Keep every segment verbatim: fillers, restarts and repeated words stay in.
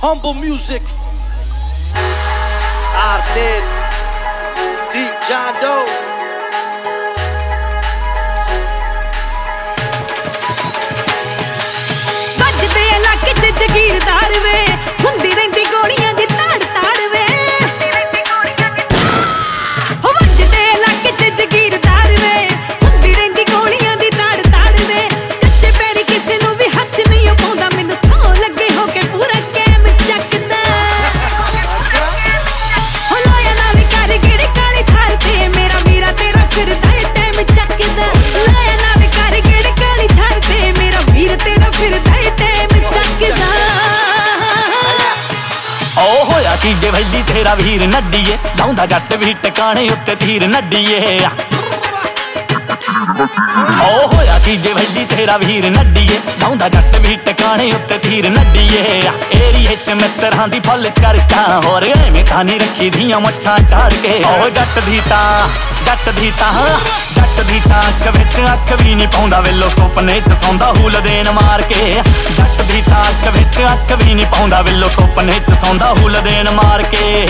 Humble music. Arted. Deep John Doe. ਵੱਜਦੇ ਇਲਾਕੇ ਚ ਜਗੀਰਦਾਰ ਵੇ ਹੁੰਦੀ ਰਹਿੰਦੀ ਗੋਲੀਆਂ ਦੀ ਤਾੜ ਤਾੜ ਵੇ ਵੱਜਦੇ ਇਲਾਕੇ ਚ ਜਗੀਰਦਾਰ ਵੇ ਹੁੰਦੀ ਰਹਿੰਦੀ ਗੋਲੀਆਂ ਦੀ ਤਾੜ ਤਾੜ ਵੇ ਕੱਚੇ ਪੈਰੀ ਕਿਸੇ ਨੂੰ ਵੀ ਹੱਥ ਨਹੀਂ ਪਾਉਂਦਾ ਮੈਨੂੰ ਸੌ ਲੱਗੇ ਹੋ ਕੇ ਪੂਰਾ ਕੈਮ ਚੱਕਦਾ ਹੋ ਲੋਇਆ ਨਾ ਵੀ ਕਰ ਗਿੜ ਕਾਲੀ ਥਾਰ ਤੇ ਮੇਰਾ ਵੀਰਾ ਤੇਰਾ ਫਿਰਦਾ ਏ ਟਾਈਮ ਚੱਕਦਾ ਲੋਇਆ ਨਾ ਵੀ ਕਰ ਗਿੜ ਕਾਲੀ ਥਾਰ ਤੇ ਮੇਰਾ ਵੀਰ ਤੇਰਾ ਫਿਰਦਾ ਏ ਟਾਈਮ ਚੱਕਦਾ ਉਹ ਹੋਇਆ ਕੀ ਜੇ ਵੈਲੀ ਤੇਰਾ ਵੀਰ ਨੱਡੀਏ ਲਾਉਂਦਾ ਜੱਟ ਵੀ ਟਿਕਾਣੇ ਉੱਤੇ ਤੀਰ ਨੱਡੀਏ ਉਹ ਹੋਇਆ ਕੀ ਜੇ ਵੈਲੀ ਤੇਰਾ ਵੀਰ ਨੱਡੀਏ ਲਾਉਂਦਾ ਜੱਟ ਵੀ ਟਿਕਾਣੇ ਉੱਤੇ ਤੀਰ ਨੱਡੀਏ ਏਰੀਏ ਚ ਮਿੱਤਰਾਂ ਦੀ ਫੁੱਲ ਚਰਚਾ ਹੋਰ ਐਵੇਂ ਤਾਂ ਨਹੀਂ ਰੱਖੀ ਦੀਆਂ ਮੁੱਛਾਂ ਝਾੜ ਕੇ ਉਹ ਜੱਟ ਦੀ ਤਾਂ ਜੱਟ ਦੀ ਤਾਂ ਜੱਟ ਦੀ ਤਾਂ ਅੱਖ ਵਿੱਚ ਅੱਖ ਵੀ ਨਹੀਂ ਪਾਉਂਦਾ ਵੇਲੋ ਸੁਪਨੇ ਚ ਸੌਂਦਾ ਹੂਲ ਦੇਣ ਮਾਰ ਕੇ ਜੱਟ ਦੀ ਤਾਂ ਅੱਖ ਵਿੱਚ ਅੱਖ ਵੀ ਨਹੀਂ ਪਾਉਂਦਾ ਵੇਲੋ ਸੁਪਨੇ ਚ ਸੌਂਦਾ ਹੂਲ ਦੇਣ ਮਾਰ ਕੇ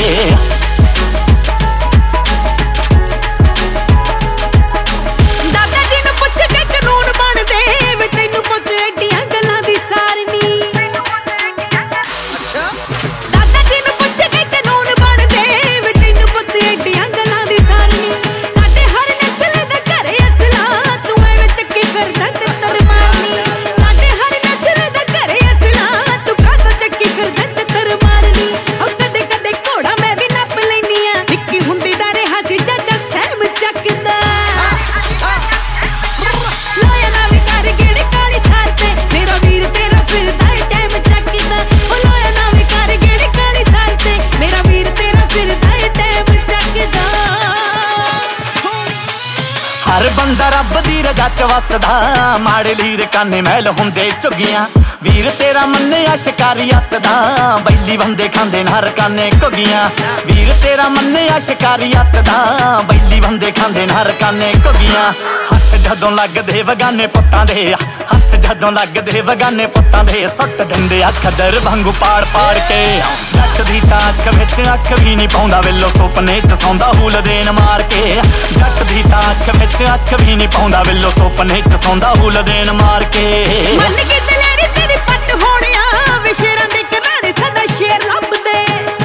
ਹਰ ਬੰਦਾ ਰੱਬ ਦੀ ਰਜਾ ਚ ਵਸਦਾ ਮਾੜੇ ਲੀਰ ਕਾਨੇ ਮਹਿਲ ਹੁੰਦੇ ਝੁੱਗੀਆਂ ਵੀਰ ਤੇਰਾ ਮੰਨਿਆ ਸ਼ਿਕਾਰੀਅਤ ਦਾ ਬੈਲੀ ਬੰਦੇ ਖਾਂਦੇ ਨਾ ਰਕਾਨੇ ਘੁੱਗੀਆਂ ਵੀਰ ਤੇਰਾ ਮੰਨਿਆ ਸ਼ਿਕਾਰੀਅਤ ਦਾ ਬੈਲੀ ਬੰਦੇ ਖਾਂਦੇ ਨਾ ਰਕਾਨੇ ਘੁੱਗੀਆਂ ਹੱਥ ਜਦੋਂ ਲੱਗਦੇ ਵਗਾਨੇ ਪੁੱਤਾਂ ਦੇ ਹੱਥ ਜਦੋਂ ਲੱਗਦੇ ਵਗਾਨੇ ਪੁੱਤਾਂ ਦੇ ਸੁੱਟ ਦਿੰਦੇ ਅੱਖ ਦਰ ਵਾਂਗੂ ਪਾੜ ਪਾੜ ਕੇ ਜੱਟ ਦੀ ਤਾਂ ਅੱਖ ਵਿੱਚ ਅੱਖ ਵੀ ਨਹੀਂ ਪਾਉਂਦਾ ਵੇਲੋ ਸੁਪਨੇ ਚ ਸੌਂਦਾ ਹੂਲ ਦੇਣ ਮਾਰ ਕੇ ਜੱਟ ਦੀ ਤਾਂ ਅੱਖ ਵਿੱਚ ਅੱਖ ਵੀ ਨਹੀਂ ਪਾਉਂਦਾ ਵੇਲੋ ਸੁਪਨੇ ਚ ਸੌਂਦਾ ਹੂਲ ਦੇਣ ਮਾਰ ਕੇ ਮੰਨ ਕੇ ਦਲੇਰੀ ਤੇਰੀ ਪੱਟ ਹੋਣਿਆ ਵੇ ਸ਼ੇਰਾਂ ਦੇ ਘਰਾਣੇ ਸਦਾ ਸ਼ੇਰ ਲੱਭਦੇ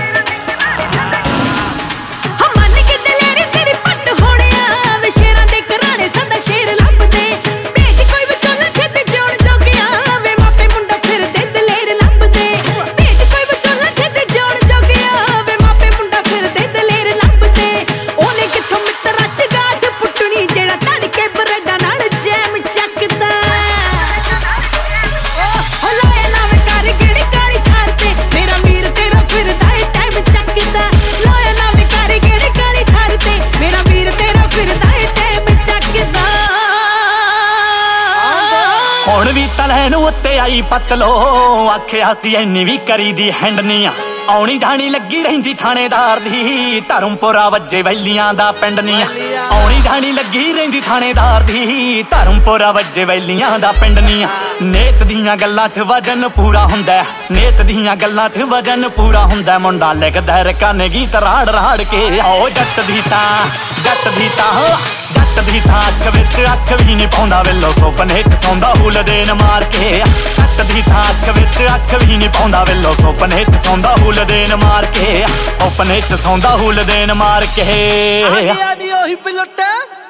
ਹਾਂ ਮੰਨ ਕੇ ਦਲੇਰੀ ਤੇਰੀ ਪੱਟ ਹੋਣਿਆ ਵੇ ਸ਼ੇਰਾਂ ਦੇ ਘਰਾਣੇ ਸਦਾ ਸ਼ੇਰ ਲੱਭਦੇ ਭੇਜ ਕੋਈ ਵਿਚੋਲਾ ਛੇਤੀ ਜਿਉਣ ਜੋਗਿਆ ਵੇ ਮਾਪੇ ਮੁੰਡਾ ਫਿਰਦੇ ਦਲੇਰ ਲੱਭਦੇ ਭੇਜ ਕੋਈ ਵਿਚੋਲਾ ਛੇਤੀ ਜਿਉਣ ਜੋਗਿਆ ਵੇ ਮਾਪੇ ਮੁੰਡਾ ਫਿਰਦੇ ਦਲੇਰ ਲੱਭਦੇ ਉਹਨੇ ਕਿੱਥੋਂ ਮਿੱਤਰਾਂ ਚ ਗਾਠ ਪੁੱਟਣੀ ਜਿਹੜਾ ਤੜ ਕੇ ਬਰਗਾ ਨਾਲ ਜੈਮ ਚੱਕਦਾ ਹੁਣ ਵੀ ਤਲੈਣ ਉੱਤੇ ਆਈ ਪਤਲੋ ਆਖਿਆ ਸੀ ਐਨੀ ਵੀ ਕਰੀ ਦੀ ਹੈਂਡਨੀਆਂ ਆਉਣੀ ਜਾਣੀ ਲੱਗੀ ਰਹਿੰਦੀ ਥਾਣੇਦਾਰ ਦੀ ਧਰਮਪੁਰਾ ਵੱਜੇ ਵੈਲੀਆਂ ਦਾ ਪਿੰਡ ਨੀਆਂ ਆਉਣੀ ਜਾਣੀ ਲੱਗੀ ਰਹਿੰਦੀ ਥਾਣੇਦਾਰ ਦੀ ਧਰਮਪੁਰਾ ਵੱਜੇ ਵੈਲੀਆਂ ਦਾ ਪਿੰਡ ਨੀਆਂ ਨੇਤ ਦੀਆਂ ਗੱਲਾਂ 'ਚ ਵਜਨ ਪੂਰਾ ਹੁੰਦਾ ਨੇਤ ਦੀਆਂ ਗੱਲਾਂ 'ਚ ਵਜਨ ਪੂਰਾ ਹੁੰਦਾ ਮੁੰਡਾ ਲਿਖਦਾ ਰਕਾਨੇ ਗੀਤ ਰਾੜ ਰਾੜ ਕੇ ਆਓ ਜੱਟ ਦੀ ਤਾਂ ਜੱਟ ਦੀ ਤਾਂ ਜੱਟ ਦੀ ਤਾਂ ਅੱਖ ਵਿੱਚ ਅੱਖ ਵੀ ਨਹੀਂ ਪਾਉਂਦਾ ਵੇਲੋ ਸੁਪਨੇ ਚ ਸੌਂਦਾ ਹੂਲ ਦੇਣ ਮਾਰ ਕੇ ਜੱਟ ਦੀ ਤਾਂ ਅੱਖ ਵਿੱਚ ਅੱਖ ਵੀ ਨਹੀਂ ਪਾਉਂਦਾ ਵੇਲੋ ਸੁਪਨੇ ਚ ਸੌਂਦਾ ਹੂਲ ਦੇਣ ਮਾਰ ਕੇ ਸੁਪਨੇ ਚ ਸੌਂਦਾ ਹੂਲ ਦੇਣ ਮਾਰ ਕੇ ਆ ਗਿਆ ਨੀ ਉਹੀ ਪਿਲਟ